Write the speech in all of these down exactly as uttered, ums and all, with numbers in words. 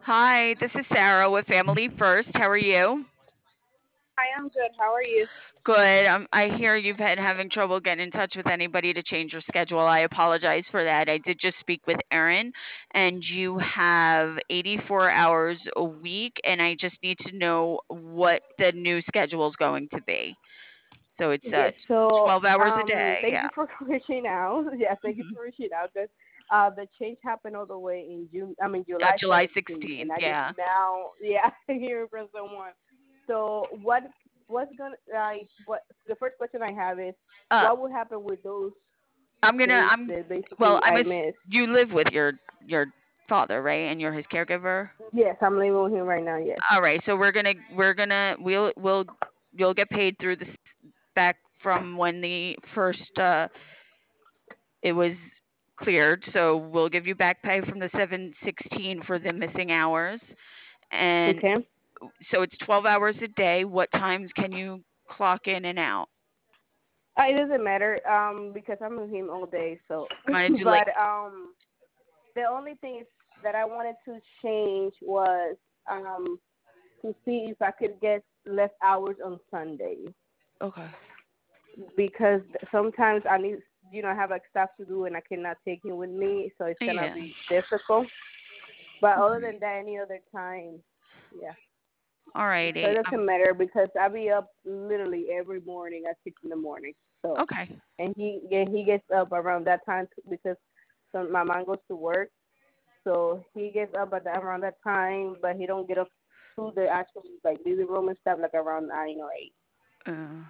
Hi, this is Sarah with Family First. How are you? Hi, I'm good. How are you? Good. Um, I hear you've been having trouble getting in touch with anybody to change your schedule. I apologize for that. I did just speak with Erin, and you have eighty-four hours a week, and I just need to know what the new schedule is going to be. So it's uh, Yes. So, twelve hours a um, day. thank Yeah. you for reaching out. Yeah, thank you for reaching out. Because uh, the change happened all the way in June. I mean Uh, July July seventeenth, and sixteenth. I just Yeah. now, yeah, hearing from someone. So, what what's gonna like what the first question I have is Uh, what will happen with those I'm gonna. days I'm. that Well, basically I'm. I A, missed? you live with your your father, right? And you're his caregiver. Yes, I'm living with him right now. Yes. All right, so we're gonna we're gonna we'll we'll you'll get paid through this back from when the first uh it was cleared. So we'll give you back pay from the seven sixteen for the missing hours, and Okay. so it's twelve hours a day. What times can you clock in and out? Uh, it doesn't matter um because I'm with him all day. So, You want to do like but um the only thing is that I wanted to change was um to see if I could get less hours on Sunday okay, because sometimes I need you know I have like stuff to do and I cannot take him with me, so it's gonna yeah, be difficult. But other okay, than that, any other time, yeah. all So it righty, um, doesn't matter because I be up literally every morning at six in the morning. So okay, and he yeah, he gets up around that time too because so my mom goes to work. So he gets up at that, around that time, but he don't get up to the actual like living room and stuff like around nine or eight. uh,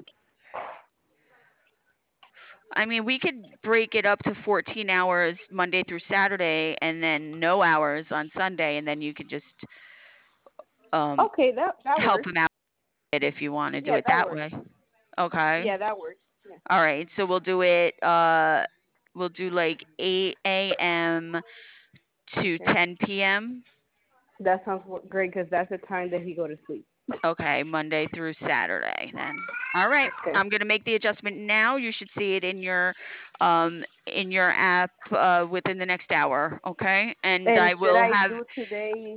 I mean, we could break it up to fourteen hours Monday through Saturday and then no hours on Sunday, and then you could just um, Okay, that that help works. him out if you want to do Yeah, it that that works. way. Okay. Yeah, that works. Yeah, All right. So we'll do it. Uh, we'll do like eight a m to okay. ten p m. That sounds wo- great because that's the time that he go to sleep. Okay, Monday through Saturday then. All right. Okay. I'm gonna make the adjustment now. You should see it in your um in your app uh within the next hour. Okay. And And I should will I have do today?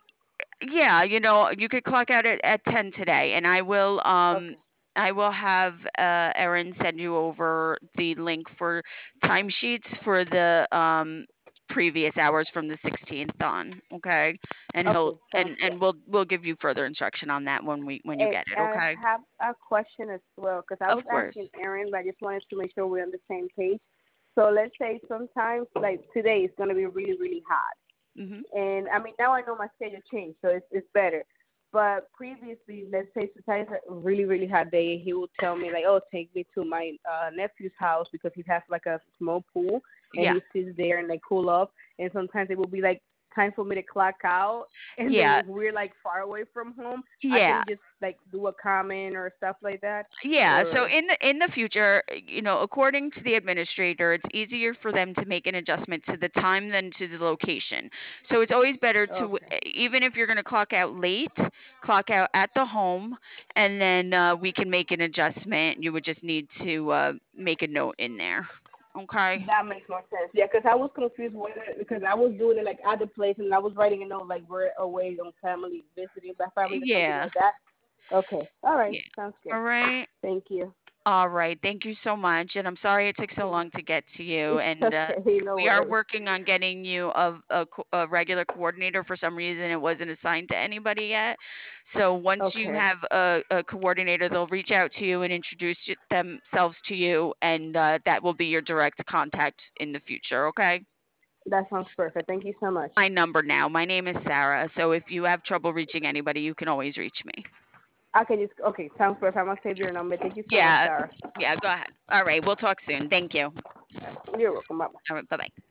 yeah, you know, you could clock out at, at ten today, and I will um Okay. I will have uh Erin send you over the link for timesheets for the um previous hours from the sixteenth on, okay? And he'll Okay, sounds and good. and we'll we'll give you further instruction on that when we when you And get it, I okay? have a question as well because I was Of asking course. Aaron, but I just wanted to make sure we're on the same page. So let's say sometimes, like today, it's gonna be really, really hot. Mhm. And I mean, now I know my schedule changed, so it's it's better. But previously, let's say sometimes a really really hot day, he would tell me like, "Oh, take me to my uh, nephew's house because he has like a small pool, and Yeah. he sits there and like cool off." And sometimes it will be like time for me to clock out, and then Yeah. if we're like far away from home, I Yeah. can just like do a comment or stuff like that. Yeah, so Or in the in the future, uh, you know, according to the administrator, it's easier for them to make an adjustment to the time than to the location. So it's always better to, okay, e- even if you're going to clock out late, clock out at the home, and then uh, we can make an adjustment. You would just need to uh, make a note in there. Okay. that makes more sense. Yeah, because I was confused whether because I was doing it like at the place and I was writing a note like we're away on family visiting by family or something Yeah. like that. Okay. All right. Yeah. Sounds good. All right. Thank you. All right. Thank you so much. And I'm sorry it took so Yeah. long to get to you. It's And uh, okay. No we are worries. working on getting you a, a, co- a regular coordinator. For some reason, it wasn't assigned to anybody yet. So once you Okay. have a, a coordinator, they'll reach out to you and introduce y- themselves to you. And uh, that will be your direct contact in the future. Okay. That sounds perfect. Thank you so much. My number now. My name is Sarah. So if you have trouble reaching anybody, you can always reach me. Okay, just okay. Sounds perfect. I'm gonna save your number. Thank you so much, Yeah. Sarah. Yeah. Go ahead. All right. We'll talk soon. Thank you. You're welcome. Bye. All right. Bye bye.